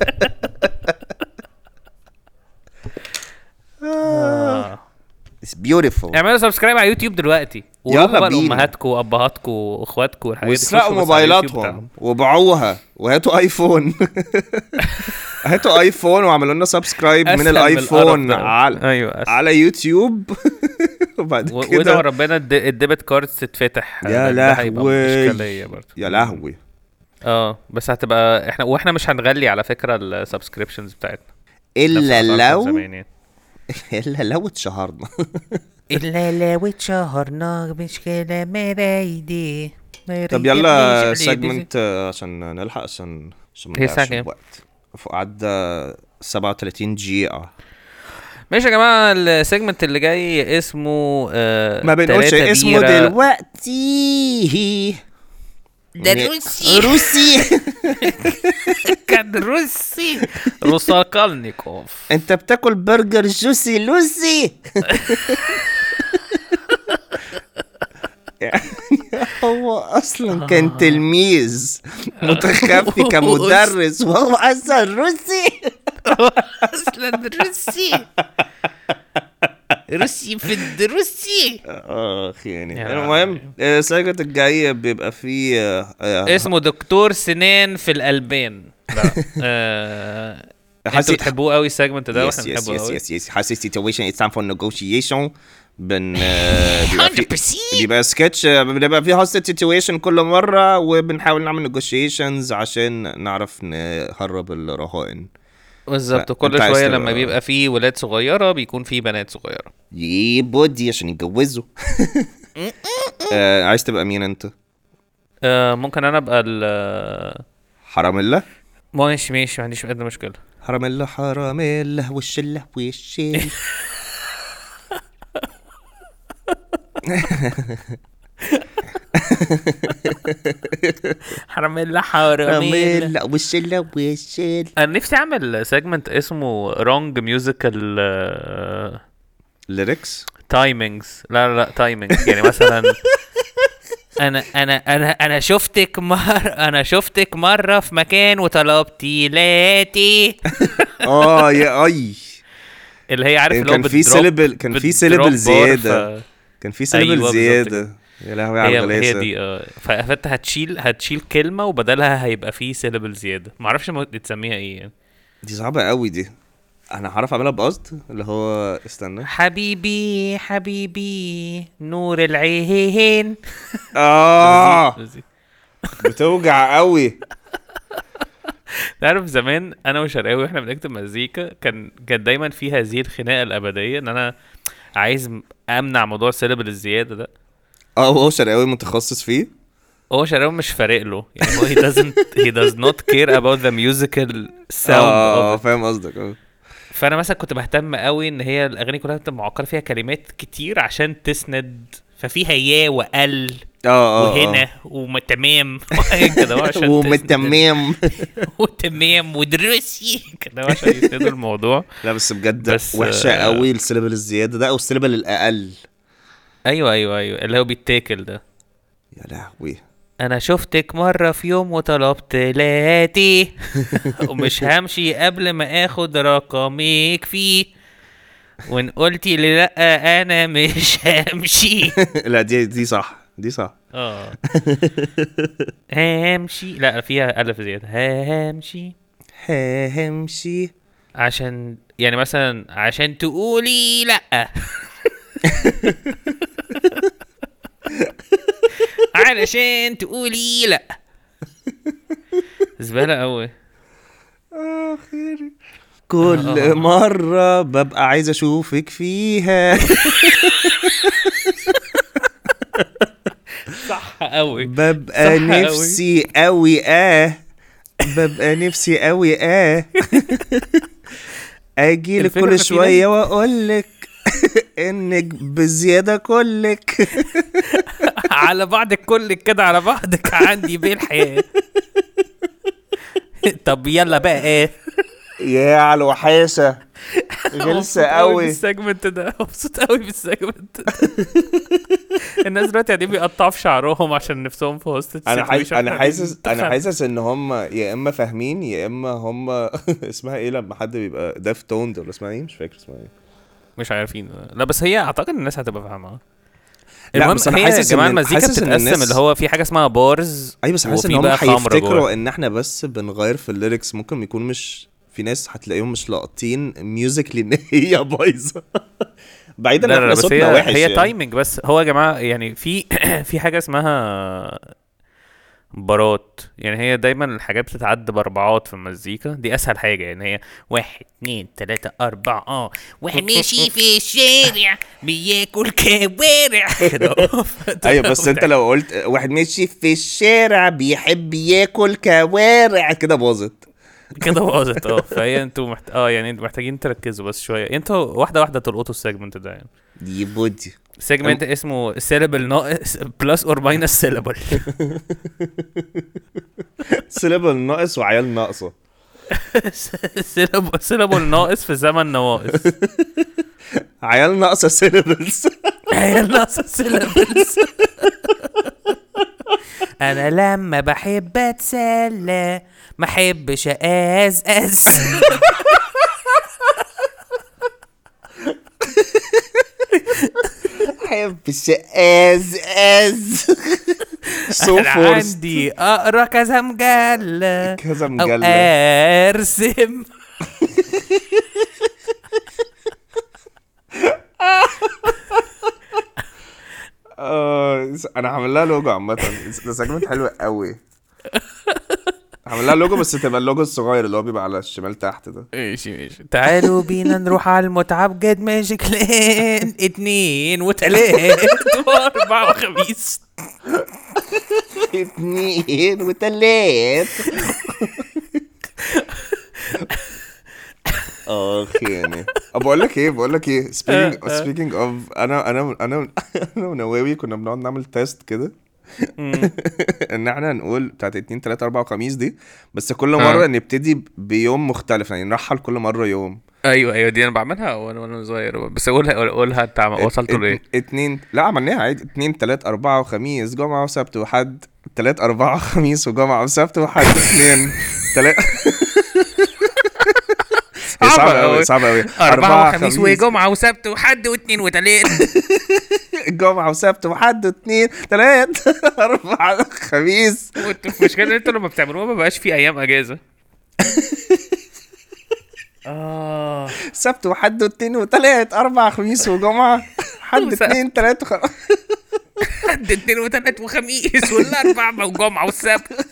It's beautiful. اعملوا سبسكرايب على يوتيوب دلوقتي، يلا بينا. امهاتكم وابهاتكم واخواتكم والحاجات دي. واسرقوا موبايلاتهم وباعوها وهاتوا ايفون. هاتوا ايفون وعملوا لنا سبسكرايب من الايفون على يوتيوب. وبعد كده وده ربنا الديبت كاردز تتفتح. يا لهوي يا لهوي. بس هتبقى احنا مش هنغلي على فكرة السبسكريبشنز بتاعتنا الا لو اتشهرنا. إلا لو اتشهرنا مشكلة مرايدي. طب يلا سيجمنت عشان نلحق، عشان هي ساعة كام؟ عدى 37 دقيقة. ماشي يا جماعة. السيجمنت اللي جاي اسمه ما بنقولش اسمه دلوقتي. ده روسي. كان روسي. روساكالنيكوف. انت بتاكل برجر جوسي لوسي. هو اصلا كان تلميذ متخفي كمدرس، وهو اصلا روسي. اصلا روسي. روسي في الروسي. يعني يا المهم السيجمنت الجاي بيبقى فيه اسمه دكتور سنان في الألبان. انتوا بتحبوه قوي السيجمنت ده واحنا بنحبه قوي. يس حاسس situation it's time for negotiation. بيبقى سكتش بيبقى فيه hostage situation كل مرة وبنحاول نعمل negotiations عشان نعرف نهرب الرهائن بالظبط. كل شوية لما بيبقى فيه ولاد صغيرة بيكون فيه بنات صغيرة يبودي عشان يتجوزوا. عايز تبقى مين انت؟ ممكن انا ابقى حرام الله. ماشي ما عنديش ادنى مشكلة. حرام الله والشله والشيل. حرام الله والشله والشيل. انا نفسي اعمل سيجمنت اسمه رونج ميوزيكال ليركس تايمينجز. لا تايمينجز يعني مثلا انا شفتك مره في مكان وطلبتي لاتي. يا اي اللي هي عارف اللي هو كان في سيلبل زياده. يا لهوي على الغلاسه. هي دي فانت هتشيل كلمه وبدلها هيبقى فيه سيلبل زياده. ما اعرفش تسميها ايه يعني. دي صعبه قوي دي. انا هعرف اعملها بقصد اللي هو استنى. حبيبي نور العين. بتوجع قوي. تعرف زمان انا وشرقاوي واحنا بنكتب مزيكا كان دايما فيها هذه الخناقه الابديه ان انا عايز امنع موضوع السيلبل الزياده ده. هو شرقاوي متخصص فيه. هو شرقاوي مش فارق له يعني. هو he does not care about the musical sound. فاهم قصدك. فانا مثلا كنت بهتم قوي ان هي الاغاني كلها بتبقى معقده فيها كلمات كتير عشان تسند. ففيها يا وقل وهنا وتمام كده عشان وتمام ودرسي كده عشان يسندوا الموضوع. لا بس بجد وحشه قوي السيلبل الزياده ده او السيلبل الاقل. ايوه اللي هو بيتاكل ده. يا لهوي. انا شفتك مره في يوم وطلبت لاتي ومش همشي قبل ما اخد رقمك فيه وان قلتي لي لا انا مش همشي. لا دي صح. همشي. لا فيها الف زياده. همشي عشان يعني مثلا عشان تقولي لا. علشان تقولي لا. زبالة قوي. خيري. كل مرة ببقى عايز اشوفك فيها. صح قوي. ببقى نفسي قوي اجيلك كل شوية واقولك انك بزيادة كلك. على بعضك كلك كده على بعضك عندي بالحياة. طب يلا بقى يا على الوحاشة. غلسة قوي بالسيجمنت ده. مبسوط قوي بالسيجمنت ده. الناس دلوقتي قاعدين بيقطعوا في شعرهم عشان نفسهم في هوست. انا حاسس ان هم يا اما فاهمين يا اما هم اسمها ايه لما حد بيبقى داف توند ولا اسمها ايه مش فاكر اسمها ايه. مش عارفين. لا بس هي اعتقد الناس هتبقى فاهمة. المهم هي يا جماعه المزيكا بتتقسم اللي هو في حاجه اسمها بارز. ايوه بس حاسس ان هم هيفتكروا ان احنا بس بنغير في الليركس. ممكن يكون مش في ناس هتلاقيهم مش لاقطين ميوزيكلي ان هي بايظه. بعيدا عن صوتنا وحش. هي تايمينج بس. هو يا جماعه يعني في حاجه اسمها بارات. يعني هي دايما الحاجات بتتعد باربعات في المزيكا. دي اسهل حاجه يعني. هي 1 2 3 4 واحد ماشي في الشارع بياكل كوارع. ايوه بس انت لو قلت واحد ماشي في الشارع بيحب ياكل كوارع كده باظت. فهي انتوا يعني محتاجين تركزوا بس شويه. انتوا واحده تلقطوا السيجمنت ده يعني. دي بودي سيجمنت اسمه سيلبل ناقص بلس اور ماينس سيلبل. سيلبل ناقص وعيال ناقصه. سيلبل ناقص في زمن نواقص. عيال ناقصه سيلبلز. انا لما بحب اتسلى ما احبش ازقز. بحب از سو أنا فورست عندي اقرا كذا مجله كذا او مجلة. ارسم. انا هعمل لها لوجو عامة، ده سيجمنت حلو قوي. هعمل لها لوجو بس تبقى اللوجو الصغير اللي هو بيبقى على الشمال تحت ده. ماشي تعالوا بينا نروح على المتعة بجد ماجيك لين 2 و3 و4 وخميس. 2 و3. يعني بقول لك ايه speaking of انا ونواوي كنا بنقعد نعمل تيست كده ان احنا هنقول بتاعت 2 3 4 وخميس دي، بس كل مره نبتدي بيوم مختلف، يعني نرحل كل مره يوم. ايوه دي انا بعملها وانا صغير، بس قولها انت وصلت لايه؟ 2 لا عملناها عادي، 2 3 4 وخميس، جمعه وسبت وحد، 3 4 وخميس وجمعه وسبت وحد، 2 3 صعب قوي 4 وخميس وجمعه وسبت وحد واثنين وثلاث. جمعه وسبت وحد واثنين 3 4 خميس. المشكله ان انتوا لما بتعملوها ما بقاش في ايام اجازه. سبت وحد واثنين وثلاث، 4 خميس وجمعه، حد 2 3 حد 2 و3 وخميس والاربعاء وجمعه والسبت.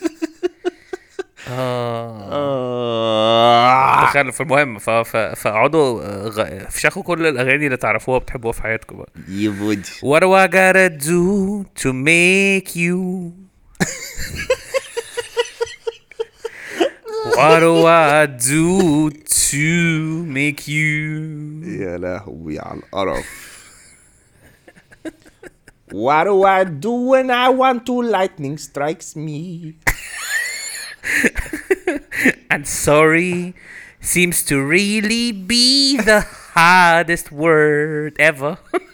تخلف. المهم فاقعدوا فشخوا كل الاغاني اللي تعرفوها بتحبوها في حياتكم بقى. يبودي What do I gotta do to make you? What do I do to make you? يا لهوي على القرف. What do I do when I want to lightning strikes me? And sorry seems to really be the hardest word ever.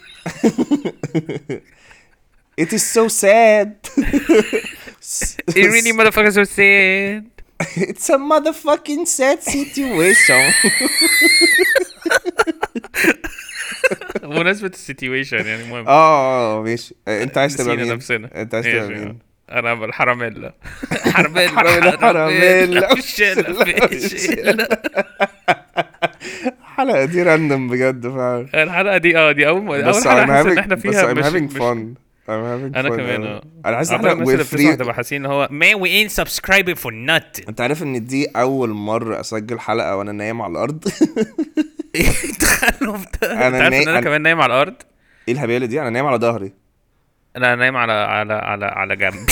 It is so sad. It really motherfuckers so sad. It's a motherfucking sad situation. بمناسبة السيتويشن يعني مهم. ماشي. انت عايز تبقى مين؟ نفسنا. انت عايز تبقى مين؟ انا بالحراميلا. حراميلا الحلقة دي راندم بجد فعلا. الحلقة دي دي أول حلقة حاسس إن إحنا فيها I'm having fun. أنا كمان أنا عايز إحنا وفري تبقى حاسين إن هو man we ain't subscribing for nothing. أنت عارف إن دي أول مرة أسجل حلقة وأنا نايم على الأرض. أنا كمان نايم على الأرض. إيه الهبالة دي؟ أنا نايم على ظهري. أنا نايم على جنبي.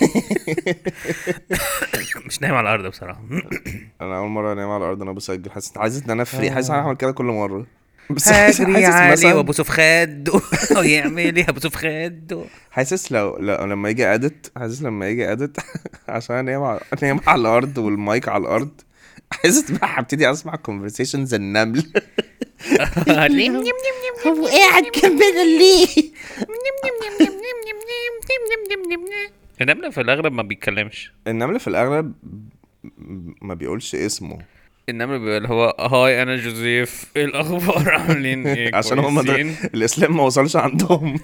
مش نايم على الأرض بصراحة. أنا أول مرة نايم على الأرض أنا بسجل، حاسس إن أنا فري، حاسس إن أنا هعمل كده كل مرة. بس هجري علي وابوسه في خده ويعمل ايه ابوسه في خده. حاسس لو لما يجي ادت، عشان نايم على الارض والمايك على الارض، حاسس بقى هبتدي اسمع conversations النمل. هو قاعد جنبنا ليه؟ النمل في الاغلب ما بيتكلمش. النمل في الاغلب ما بيقولش اسمه. النمل بيقول هو هاي انا جوزيف، ايه الاخبار، عاملين ايه؟ عشان هم الاسلام ما وصلش عندهم.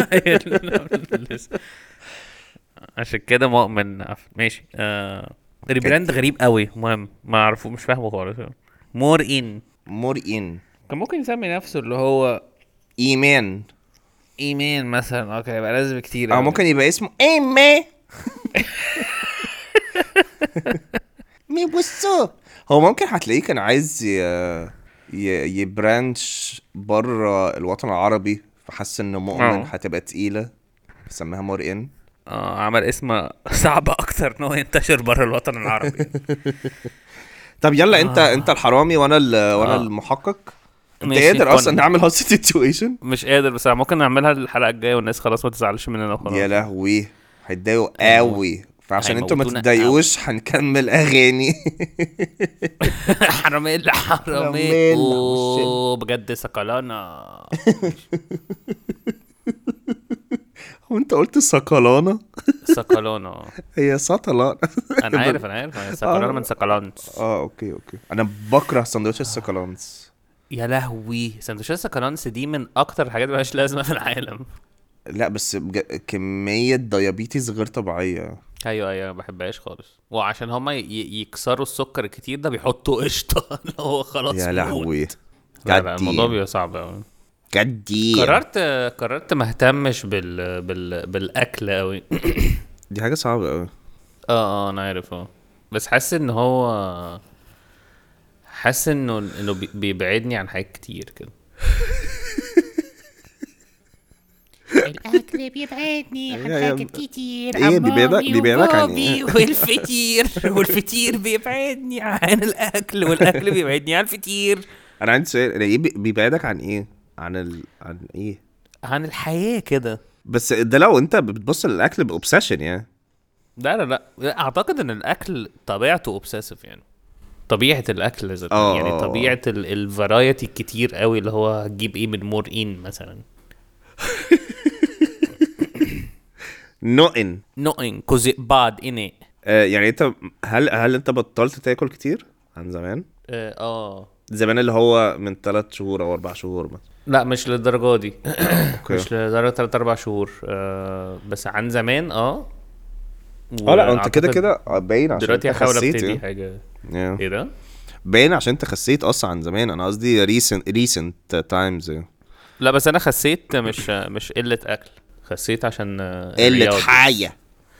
عشان كده مؤمن. ماشي. ريبراند غريب قوي، مهم ما اعرفه، مش فاهمه خالص. مور ان كان ممكن يسمي نفسه اللي هو ايمان مثلا. اوكي يبقى لازم كتير. ممكن يبقى اسمه ايمي. مي بصوا، هو ممكن هتلاقيه كان عايز يبرانش بره الوطن العربي، فحس ان مؤمن هتبقى تقيلة سميها مور ان. عمل اسم صعب اكتر انه ينتشر بره الوطن العربي. طب يلا انت الحرامي وانا المحقق. انت قادر اصلا نعمل هوست سيتويشن؟ مش قادر، بس ممكن نعملها الحلقة الجاية والناس خلاص ما تزعلش مننا وخلاص. يا لهوي هيتضايقوا قوي، فعشان انتوا ما تتضايقوش هنكمل اغاني. حراميلا بجد سكالانة. وانت قلت سكالانة. هي سطلانة. انا عارف سكالانة من سكالانس. اوكي انا بكره سندوتش السكالانس. يا لهوي سندوتشات سكالانس دي من اكتر الحاجات اللي مالهاش لازمه في العالم. لا بس كمية ديابيتيز غير طبيعية. ايوه ما بحبهاش خالص. وعشان هما يكسروا السكر الكتير ده بيحطوا قشطه اللي هو خلاص يا موت. لهوي لا الموضوع بيبقى صعب قوي. جدي قررت ما اهتمش بالاكل قوي. دي حاجة صعبة قوي. انا عارف. بس حاسس انه بيبعدني عن حاجات كتير كده. الاكل بيبعدني عن حاجات كتير. ايه بيبعدك عن ايه؟ والفطير بيبعدني عن الاكل والاكل بيبعدني عن الفطير. انا عندي سؤال، ايه بيبعدك عن ايه؟ عن ايه؟ عن الحياة كده. بس ده لو انت بتبص للاكل باوبسيشن يعني. لا اعتقد ان الاكل طبيعته اوبسيسيف يعني. طبيعة الاكل يعني طبيعة الفرايتي الكتير قوي اللي هو هتجيب ايه من مورين مثلا. نوئن كوزي باد اني. يعني انت هل انت بطلت تاكل كتير عن زمان؟ زمان اللي هو من 3 شهور او 4 شهور مثلا. لا مش للدرجة دي. مش لدرجة 3-4 شهور. بس عن زمان لا انت كده باين عشان دلوقتي هحاول ابتدي يعني. حاجة ايه ده باين عشان انت خسيت اصلا عن زمان. انا قصدي recent times. لا بس انا خسيت مش قلة اكل. خسيت عشان قلة حية.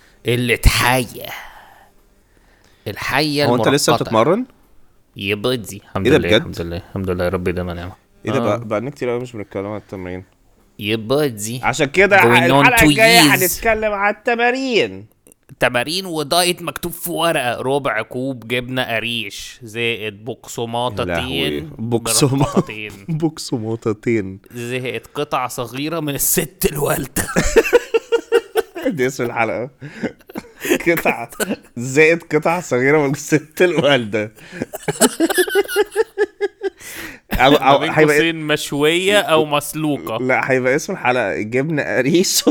الحية هو انت لسه بتتمرن؟ يبدي الحمد إيه لله الحمد لله يا رب ده نعمة. ايه ده بقى كتير قوي مش بنتكلم عن التمرين. يبدي عشان كده الحلقة الجاية هنتكلم عن التمارين ودايت مكتوب في ورقة 1/4 كوب جبنة قريش زائد بقسماطتين بقسماطتين زائد قطعة صغيرة من الست الوالدة. دي اسم الحلقة. قطعة زائد قطعة صغيرة من الست الوالدة. او هيبقى مشوية او مسلوقة. لا هيبقى اسم الحلقة جبنة قريش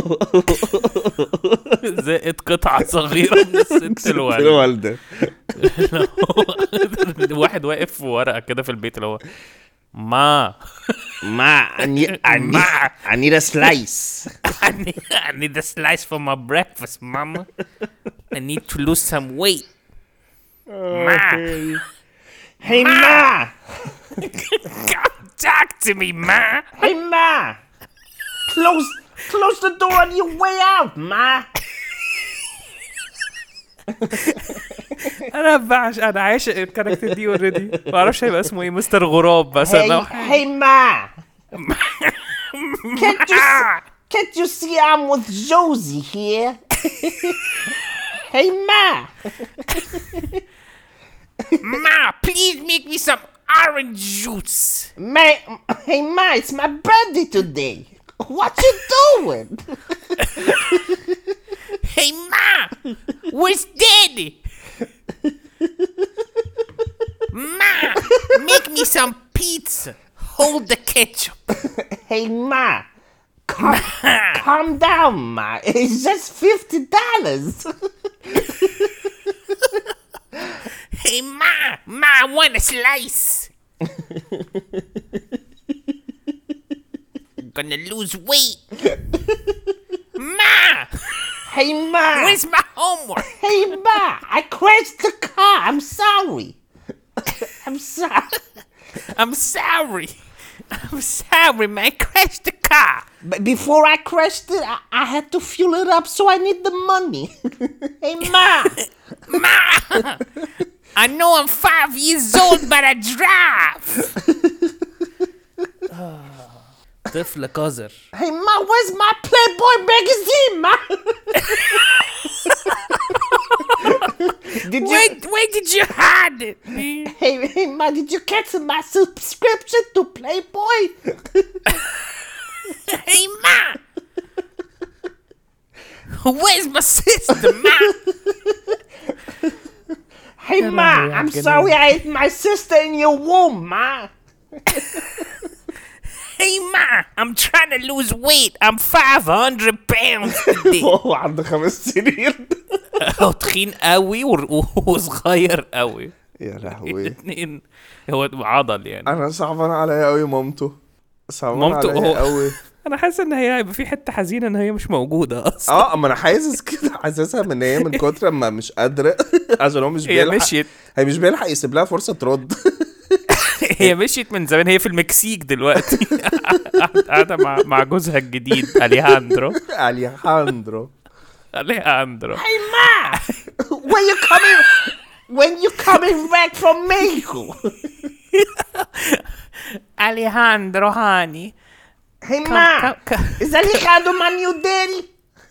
زائد قطعة صغيرة من الست الوالدة. واحد واقف في ورقة كده في البيت اللي هو ما I need a slice. I need a slice for my breakfast, mama. I need to lose some weight. Ma. Hey Ma. Come talk to me, Ma. Hey Ma. Close the door on your way out, Ma. انا عايش الكاركتر دي اوريدي. ما اعرفش هيبقى اسمه ايه. مستر غراب بس انا Hey Ma. Can't you see I'm with Josie here? Hey Ma. Ma, please make me some orange juice. Hey Ma, it's my birthday today. What you doing? Hey Ma, where's Daddy? Ma, make me some pizza. Hold the ketchup. Hey Ma, calm down, Ma. It's just $50. Hey Ma, I want a slice. I'm gonna lose weight. Ma. Hey Ma. Where's my homework? Hey Ma, I crashed the car. I'm sorry. I'm sorry, man. I crashed the car. But before I crashed it, I had to fuel it up, so I need the money. Hey Ma. Ma. I know I'm 5 years old, but I drive. طفل قذر. Hey Ma, where's my Playboy magazine, Ma? Where did you hide it? Hey Ma, did you cancel my subscription to Playboy? Hey Ma, where's my sister, Ma? Hey Ma, I'm sorry I ate my sister in your womb, Ma. Hey Ma, I'm trying to lose weight. I'm 500 pounds today. عنده 5 سنين. تخين قوي وصغير قوي. يا لهوي الاثنين هو عضل يعني. انا صعبان عليا قوي مامته صعبان عليا قوي. انا حاسس ان هي هيبقى في حته حزينه ان هي مش موجوده اصلا. اما انا حاسس كده حاسسها ان هي من كتر ما مش قادره عشان هو مش هي بيلحق مشيت هي مش بيلحق يسيب لها فرصه ترد. هي مشيت من زمان. هي في المكسيك دلوقتي قاعده مع جوزها الجديد اليهاندرو. Hey ma, when you coming back from Mexico? Alejandro honey. Hey ma, is Alejandro my new daddy?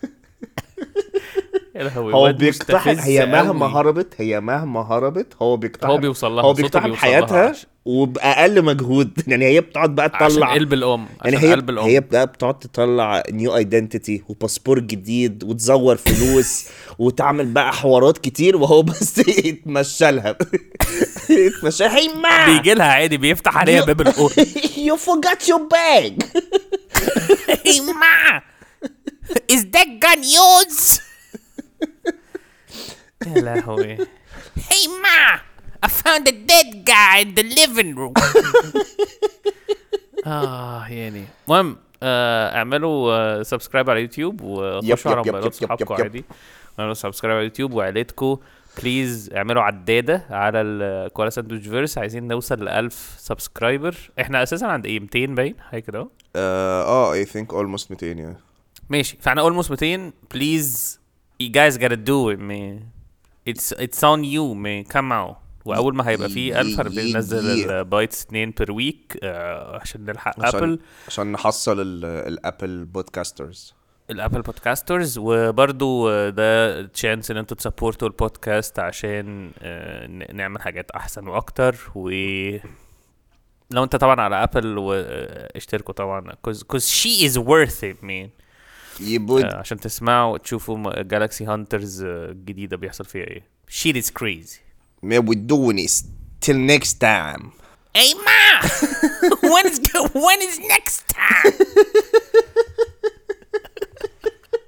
هو بيقتحم. هي مهما هربت هو بيقتحم. هو بيوصل لها. هو بيقتحم حياتها وبأقل مجهود. يعني هي بتقعد بقى تطلع عشان قلب الأم. يعني هي بقى بتقعد تطلع نيو ايدنتيتي وباسبور جديد وتزور فلوس وتعمل بقى حوارات كتير وهو بس يتمشى لها. Hey ma, بيجي لها عادي بيفتح عليها باب الأوضة. you forgot your bag. Hey ma, is that gun yours? يا لهوي. Hey ma, I found a dead guy in the living room. يعني المهم اعملوا سبسكرايب على يوتيوب وخشوا على موبايلات صحابكم عادي. اعملوا سبسكرايب على يوتيوب وعيلتكم بليز اعملوا عداده على الكوالا ساندويتش فيرس. عايزين نوصل ل 1000 سبسكرايبر. احنا اساسا عند 200 باين حاجه كده. I think almost 200 يعني. ماشي فاحنا almost 200. please you guys gotta do it man. it's on you man. come out. واول ما هيبقى فيه 1000 هنبتدي ننزل البايتس 2 per week عشان نلحق ابل عشان نحصل الابل بودكاسترز. الابل بودكاسترز. وبرضو ده تشانس ان انتوا تسبورتوا البودكاست عشان نعمل حاجات احسن واكتر. و لو انت طبعا على ابل واشتركوا طبعا cause she is worth it man. عشان تسمعوا تشوفوا جالاكسي هانترز الجديدة بيحصل فيها ايه. shit is crazy. Man, we're doing this till next time. Hey ma, when is next time?